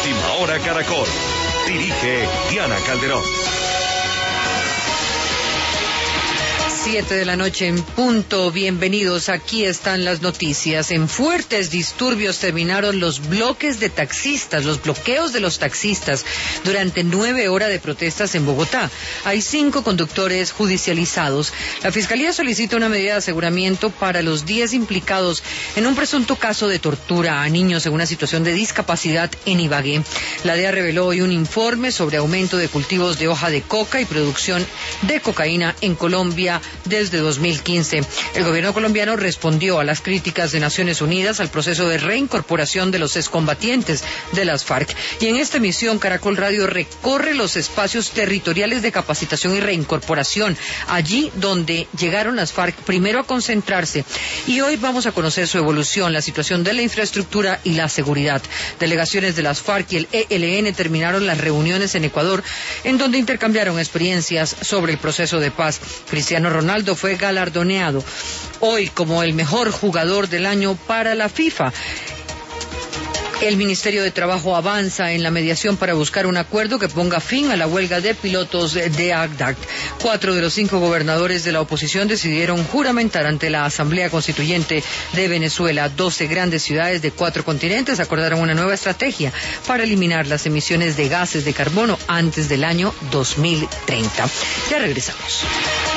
Última Hora Caracol. Dirige Diana Calderón. 7 de la noche en punto. Bienvenidos. Aquí están las noticias. En fuertes disturbios terminaron los bloqueos de los taxistas durante 9 horas de protestas en Bogotá. Hay 5 conductores judicializados. La Fiscalía solicita una medida de aseguramiento para los 10 implicados en un presunto caso de tortura a niños en una situación de discapacidad en Ibagué. La DEA reveló hoy un informe sobre aumento de cultivos de hoja de coca y producción de cocaína en Colombia desde 2015. El gobierno colombiano respondió a las críticas de Naciones Unidas al proceso de reincorporación de los excombatientes de las FARC. Y en esta emisión, Caracol Radio recorre los espacios territoriales de capacitación y reincorporación, allí donde llegaron las FARC primero a concentrarse. Y hoy vamos a conocer su evolución, la situación de la infraestructura y la seguridad. Delegaciones de las FARC y el ELN terminaron las reuniones en Ecuador, en donde intercambiaron experiencias sobre el proceso de paz. Cristiano Ronaldo fue galardoneado hoy como el mejor jugador del año para la FIFA. El Ministerio de Trabajo avanza en la mediación para buscar un acuerdo que ponga fin a la huelga de pilotos de ACDAC. 4 de los 5 gobernadores de la oposición decidieron juramentar ante la Asamblea Constituyente de Venezuela. 12 grandes ciudades de 4 continentes acordaron una nueva estrategia para eliminar las emisiones de gases de carbono antes del año 2030. Ya regresamos.